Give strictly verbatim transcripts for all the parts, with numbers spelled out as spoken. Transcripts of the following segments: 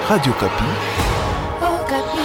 Radio Kapi. Oh, Kapi.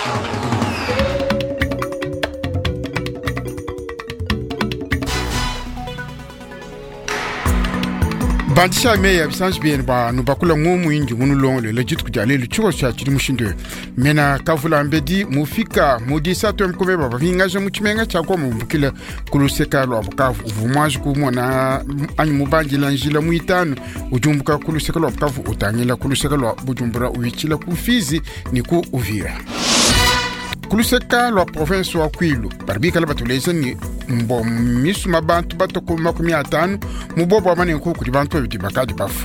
Bandisha meya bisanji bien ba nubakula ngomu inji munulongole legit kujale luchuro cha chiri mushinde mena kavula mbedi mufika mudisa to mkove baba vingaje muchimenga cha kwa mukila kuluseka lo abukavu uvumaji kumona anyi mubanjila njila muitano ujumbuka kuluseka lo abukavu utangila kuluseka lo bujumbura uichila kufizi niku Uvira kuluseka lo province wa Kwilu barbika la batuleza ni mbo misu mabantu batoko makumi atanu mubobo amane nku kuri bantu biti bakadi bafu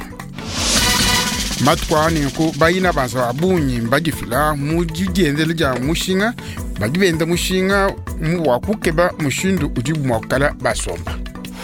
matwa ni nku bayina banza abunyi mbagifila mujigendele ja mushinga bagibenda mushinga mu wakukeba mushindu ujibu mwakala basomba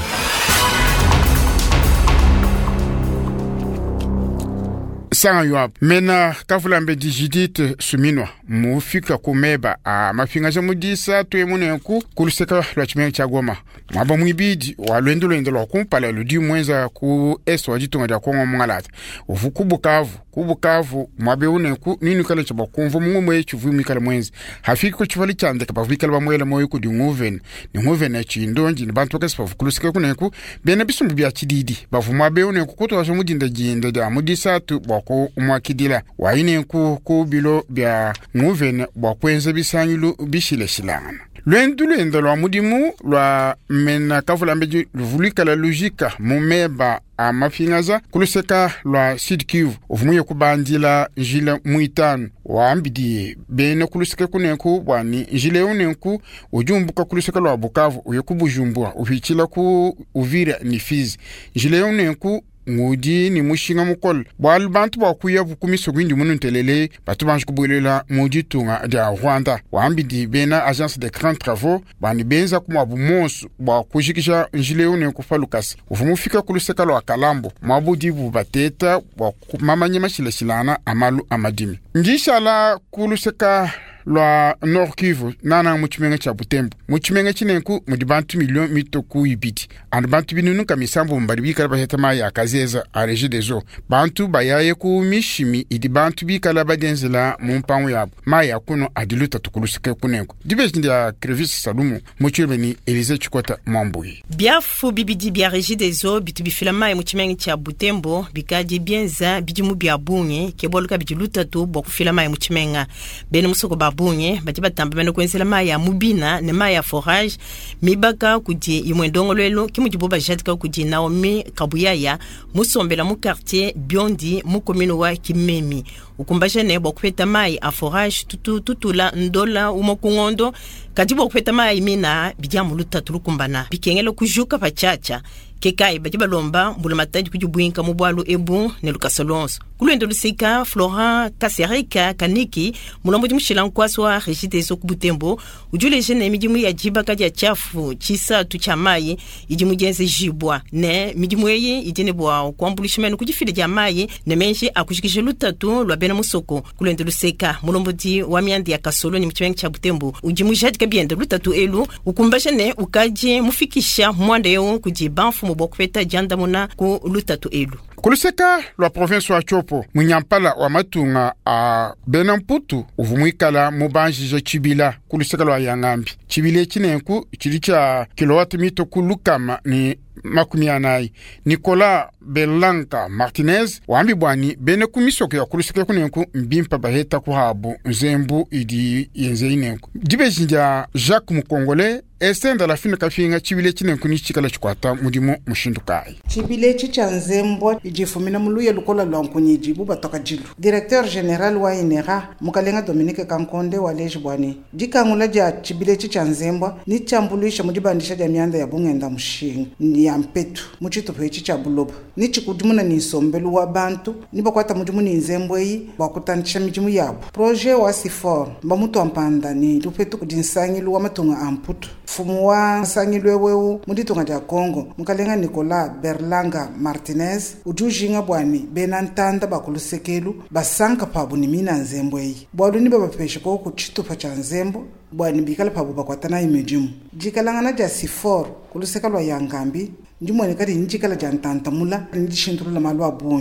Sanga yuap mena kafula mbe Judith Suminwa mufika kumeba a mafinga mudisa twemune ku kuluseka lwa chimenge cha Goma maba mwibidi wa lwendo lwendo lwa kumpala ludi mwenza ku eso wajitunga ja Kongo mngalata uvuku Bukavu ku Bukavu mwabe une ku nini kale cha bakumvu mumwe chuvumi kale mwenzi hafiki ku chivali chande ka bavika lwa mwela moyo ku dinguven ni nguven na chindonji ni bantu kesa kuluseka kuneku bena bisumbu bya chididi bavu mwabe une ku kuto washo mudinda jinda ja mudisa tu ko umwakidila waine ku ku bilo bya nguvene bwakwenza bisanyulu bishile shilana lwendu lwendo lwa mudimu lwa mena kavula mbeji luvulika la logika mumeba amafingaza kuluseka lwa Sud Kivu uvumuye kubandila njila muitanu waambidi bene kuluseka kunenku bwani njile unenku ujumbuka kuluseka lwa Bukavu uye kubujumbura uhichila ku Uvira ni Fizi njile unenku ngudi ni mushinga mukol bwal bantu bakuya bukumiso gwindi mununtelele batu banju kubulela mudi tunga ja Rwanda waambidi bena agence de grands travaux bani benza kuma bumonsu bwa kujikisha njile une kufalukas ufumufika kuluseka lwa Kalambo mabudi bubateta bwa mamanye mashile shilana amalu amadimi ngishala kuluseka lwa Nord Kivu nana muchimenga cha Butembo muchimenga chinenku mudibantu million mitoku ibiti and bantu binunu kamisambo mbaribika baheta ya kazeza a Régie des Eaux bantu bayaye ku mishimi idi bantu bikala badenzela mumpangu yabo maya kuno adiluta tukulusike kunenku dibezi ndia Crevis Salumu muchibeni Elize Chikota Mambuyi biafu bibidi bia Régie des Eaux bitu bifilama muchimenga cha Butembo bikaji bienza bidimu bia bunye keboluka bidiluta tu bokufilama muchimenga bene musoko bunye bati batamba bano kwenzela maya mubina ne maya forage mibaka kudi imwendongo lwelo kimujiboba jatika kudi Naomi Kabuyaya musombela mu quartier Biondi mu commune wa Kimemi ukumbaje ne bokweta mai a forage tutu tutula ndola umokungondo kadi bokweta mai mina bijya mu lutatu lukumbana bikengelo kujuka pachacha kekai bati balomba mbula matadi kujubwinka mu bwalu ebu ne lukasolonso kulwendo lusika Florent Kasereka Kaniki mulombo dimushila nkwaswa Régie des Eaux Butembo ujule jene midimu ya jiba kadi ya chafu chisa tuchamayi idimu jenze jibwa ne midimu yeyi idine bwa kwambulishimeno kujifide ja mayi ne menji akushikishe lutatu lwa bena musoko kulwendo lusika mulombo di wa miandi ya Kasolo ni mchimengi cha Butembo ujimu jadika biende lutatu elu ukumbashe ne ukaji mufikisha mwanda yeo kujibanfu mubokweta janda muna ku lutatu elu kuluseka lwa province wa Chopo munyampala wa matunga a Benamputu uvumwikala mubanjije Chibila kuluseka lwa Yangambi Chibile chinenku chilicha kilowati mito kulukama ni makumi anayi Nicolas Belanka Martinez wambi bwani bene kumisoko ya kuluseka kunenku mbimpa baheta kuhabu nzembu idi yenze inenku dibejinja Jacques Mukongole esenda la fina kafinga Chibile chinenku ni chikala chikwata mudimu mushindukai Chibile chicha nzembo ijifumina muluye lukola lwankunyi buba toka jilu directeur général wa Inera mukalenga Dominique Kankonde wa Lejbwani dikangula ja Chibile chicha nzembo ni chambulisha mujibandisha ja mianda ya bungenda mushinga ni ya mpetu muchito pechi cha buloba ni chikudimuna ni sombelu wa bantu ni bakwata mudimu ni nzembo yi bakutanisha mijimu yabo projet wa Sifor bamuto ampanda ni lupetu kudinsangilu wa matunga amputu fumu wa sangilwe wewu muditonga ja Kongo mukalenga Nicolas Berlanga Martinez ujujinga bwani benantanda bakulusekelu basanka pabu ni mina nzembo yi bwalu ni babapeshe ko kuchitupa cha nzembo bwani bikala pabu bakwatana imejimu jikalangana ja Sifor kuluseka lwa Yangambi ndimone kadi njikala ja ntantamula ndishintulu la malwa bunyi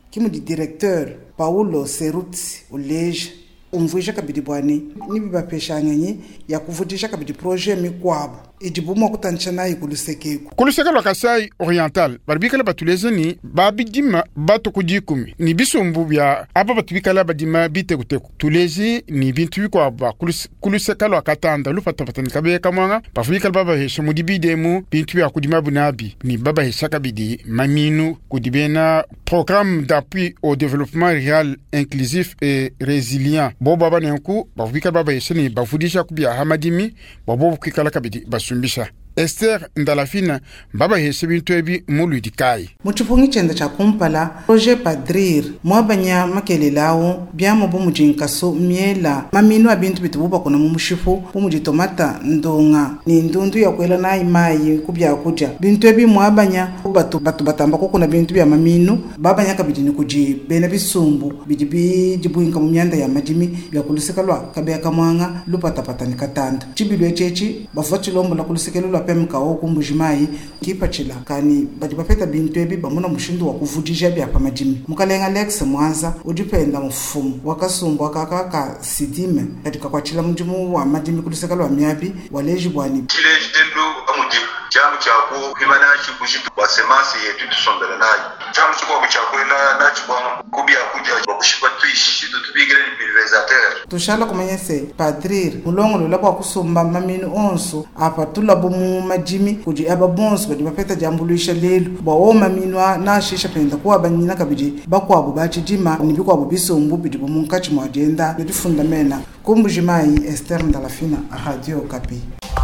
kimu di directeur Paulo Serutsi Uleja umvuisha kabidi bwani ni bibapesha nyenyi ya kuvutisha kabidi projet mikwabo ijibuma kutanchana ikulusekeko kuluseka lwa Kasai Oriental baribikala batulezeni babidima bato kujikumi ni bisumbu bya aba batubikala badima biteguteku tulezi ni bintu bikwaba kuluseka lwa Katanda lupatapatani kabe kamwanga bafubikala baba hesha mudibidemu bintu bya kudima bunabi ni baba hesha kabidi maminu kudibena programme d'appui au développement rural inclusif et résilient bo baba nenku bafubikala baba hesha ni bafudisha kubya hamadimi bobo kikala kabidi basumbisha Esther Ndalafina baba hese bintu ebi mulu dikai muchipungi chenda cha kumpala projet Padrir mwabanya makelelawo byamo bomujinkaso miela mamino abintu bitububa kuna mumushifu bomujitomata ndonga ni ndundu ya kwela na imayi kubya kuja bintu ebi mwabanya batu batu batamba ko kuna bintu bya mamino babanya kabidini kuji bena bisumbu bidibi jibuinka mumyanda ya majimi bya kulusekalwa kabe kamwanga lupata patani katanda chibilwe chechi bafati lombo la kulusekelwa pemka okumbujimayi kipachila kani badibapeta bintu ebi bamuna mushindu wa kuvudisha bya pamajimi mukalenga Alex Mwanza udipenda mfumu wakasumbu akaka sidime katika kwachila mjimu wa majimi kulisekala wa miabi waleji bwani kile jitendo amujibu jamu chako kimana chikujibu kwa semasi yetu tusondela nayo jamu chako chakwela nacho kwa kubia kuja kwa kushipa tuishi tutubigire ni pulverisateur tushala kumanyese Padrir mulongo lolapa kusumba maminu onso apa tulabo mu majimi kuji aba bonso badi bapeta jambuluisha lelu bawo maminwa na shisha penda kwa banyina kabidi bakwabo bachijima nibikwabo bisombu bidi bomunkachi mu agenda bidi fundamena kumbujimayi Esther Ndalafina Radio Okapi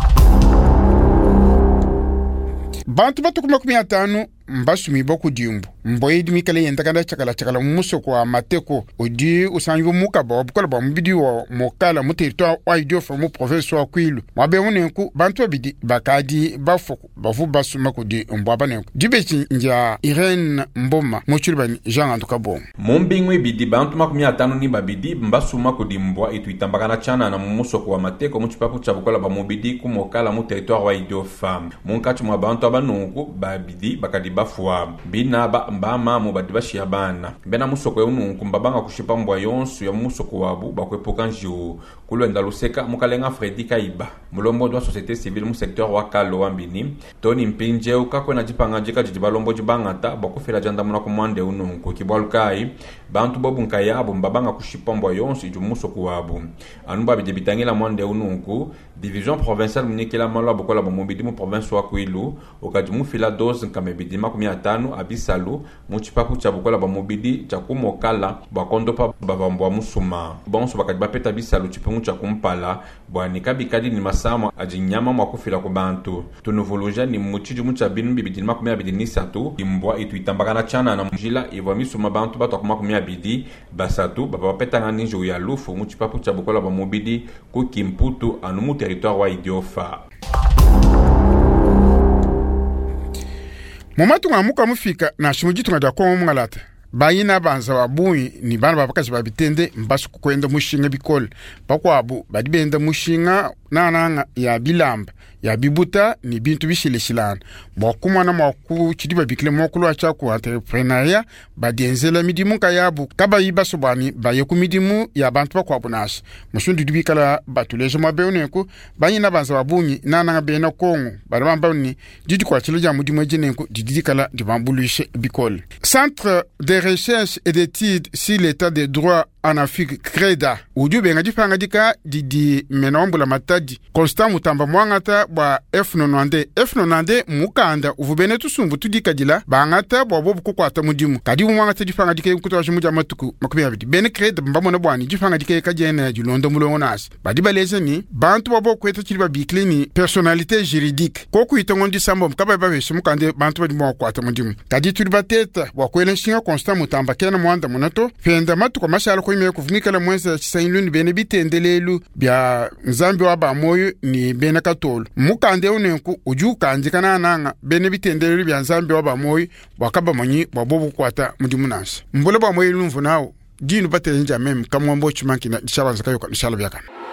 bantu batukuma kumia tanu mbasumi boku diumbu mboyidi mikale yentakanda chakala chakala muso kwa mateko odi usanyo muka ba bukola ba mbidi wa mokala mu territoire wa idio fa mu province wa Kwilu mabe wonenku bantu abidi bakadi bafoko bavu basuma ko di mbaba nenku dibechi nja Irene Mboma mochulibani Jean Antukabo mombingwe bidi bantu makumia tano ni babidi mbasuma ko di mbwa itwitambakana chana na muso kwa mateko mu chipapu cha bukola ba mobidi ku mokala mu territoire wa idio fa monkachi mwa bantu abanungu babidi bakadi bafwa bina ba mbama mu badibashi abana bena musoko yonu kumbabanga kushipa mbwa yonsu ya musoko wabu bakwepoka njiu kulwenda luseka mukalenga Fredi Kaiba mulombo dwa société civile mu secteur wa Kalo wambini Tony Mpinje ukakwena jipanga jika jibalombo jibangata bakufela janda muna kumwande ununku kibwalukai bantu bobunka yabo mbabanga kushipa mbwa yonsu ju musoko wabu anumba bidibitangela mwande ununku division provinciale munikela malwa bokola bomobidi mu province wa Kwilu okajimu fila dose nkamebidi makumi atano abisalu muchipapu cha bukola ba mobidi cha kumokala bakondopa bavambwa musuma bonso bakadi bapeta bisalu chipungu cha kumpala bwani kabikadi ni masama ajinyama mwakufila ku bantu tunuvuluja ni muchiju mucha binu bibidi makumi abidi nisatu imbwa itwitambakana chana na mjila ivwa misuma bantu batu makumi abidi basatu baba bapeta ngani njo ya lufu muchipapu cha bukola ba mobidi ku Kimputu anu mu territoire wa Idiofa. Momatu ngamuka mufika na shimujitu nga kwa mngalata bayina banza wabui ni bana babakazi babitende mbasu kukwenda mushinga bikol bakwa abu badibenda mushinga nananga ya bilamba ya bibuta ni bintu bishilishilana bokuma na maku chidiba bikle mokulu acha ku entrepreneuria badienzela midimu kayabu kaba yibaso bani bayeku midimu ya bantu bakwa bunashi mushundu dibikala batuleje mabewneku bayina banza wabunyi nananga bena kongo barabamba ni didi kwa chiloja mudimu jenenku didikala dibambulishe bikol centre de recherche et d'études sur l'état des droits en Afrique Creda uju benga difanga dika didi menombula matadi Constant Mutamba mwangata bwa F nonante F nonante mukanda uvubene tusumbu tudika dila bangata bwa bobu kukwata mudimu kadi mwangata difanga dika yukuto wajimuja matuku makubi abidi bene Creda mbamona bwani difanga dika kajena julondo mulongo nasi badi baleze ni bantu babo kweta chiliba bikle ni personnalité juridique koku itongondi sambo mkaba babe mukande bantu badi mwa kwata mudimu kadi tuliba teta bwa kwele shinga Constant Mutamba kena mwanda munato fenda matuko mashala ko ime kuvumikala mwenza chisainluni bene bitendelelu bya nzambi wa ba moyo ni bene katolo mukande unenku uju kanje kana nanga bene bitendelelu bya nzambi wa ba moyo wakaba manyi babobu kwata mudimunasi mbole ba moyo lumvu nawo dinu batelenja mem kamwambo chumanki na shabanza kayo ka shala byaka